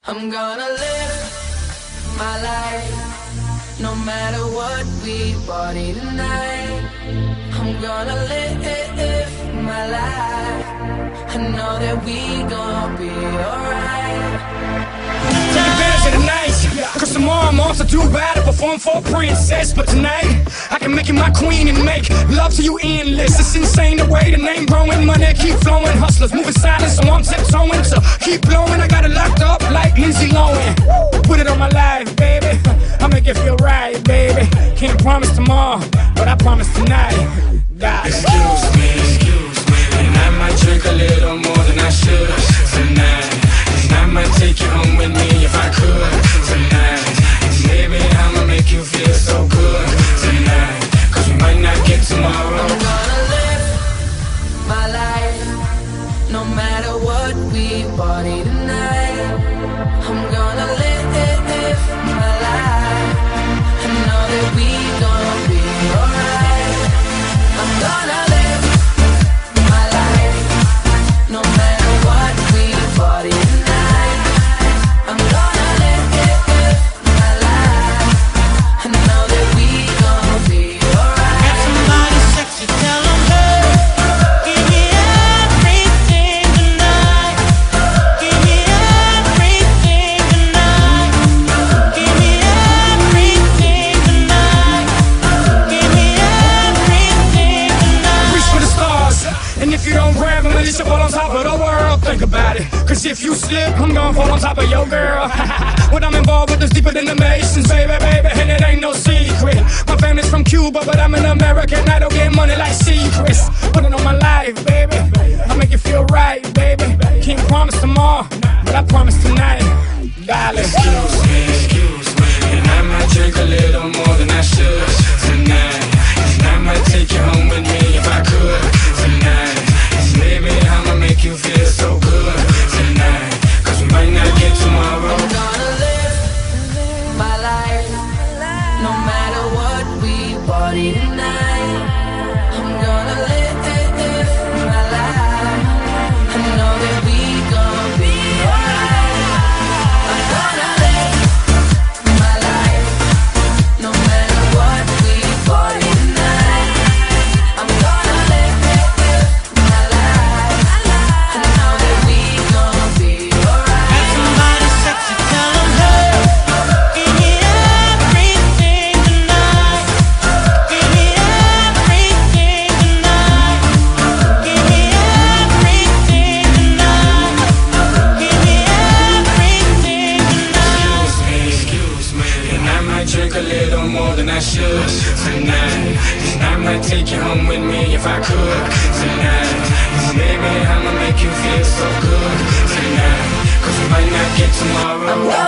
I'm gonna live my life, no matter what we party tonight. I'm gonna live my life, I know that we gon' be alright. Take advantage of the night, cause tomorrow I'm off to Dubai to perform for a princess. But tonight, I can make you my queen and make love to you endless. It's insane the way the name growing, money keep flowing. Hustlers moving silent, so I'm tiptoeing to keep blowing. I got it locked up like Lindsay Lohan. Put it on my life, baby, I'll make it feel right, baby. Can't promise tomorrow, but I promise tonight. God. Excuse me, and I might drink a little more than I should tonight. And I might take you home with me if I could tonight. And maybe I'ma make you feel so good tonight, cause we might not get tomorrow. I'm gonna live my life, no matter what we party tonight. I'm gonna live my life, I know that we gon' be alright. I'm gonna live my life, no matter what we party tonight. I'm gonna live my life, I know that we gon' be alright. Got somebody sexy, tell 'em, hey, give me everything tonight. Give me everything tonight. Give me everything tonight. Give me everything tonight. Reach for the stars, and if you don't grab them, at least you fall on top of the world. Think about it, cause if you slip, I'm gonna fall on top of your girl. What I'm involved with is deeper than the Masons, baby, and it ain't no secret. My family's from Cuba, but I'm an American. I don't get money like secrets. Put it on my life, baby, I'll make you feel right, baby. Can't promise tomorrow, but I promise tonight, darling. Excuse me, and I might drink a little more than I should tonight. And I might take you home with me if I could tonight. And maybe I'ma make you feel so good tonight, cause we might not get tomorrow. I'm gonna live my life, no matter what we party tonight. I'm gonna live my life, I know that we gon' be alright. I'm gonna live my life, no matter what we party tonight. I'm gonna live my life, I know that we gon' be alright. Got somebody sexy, tell 'em, hey, give me everything tonight. Give me everything tonight. Give me everything tonight. Give me everything tonight. Excuse me, and I might drink a little more than I should tonight. And I might take you home with me if I could tonight. And maybe I'ma make you feel so good tonight, cause we might not get tomorrow. I'm gonna